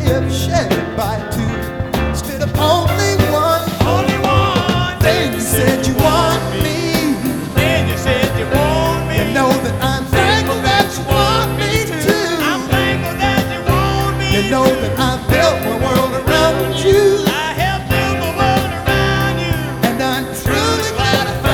give, share it by two. Instead of only one. Only one. Then you said you want me. Then you said you want me. You know that I'm thankful that you want me too. I'm thankful that you want me. You know that I built my world around you.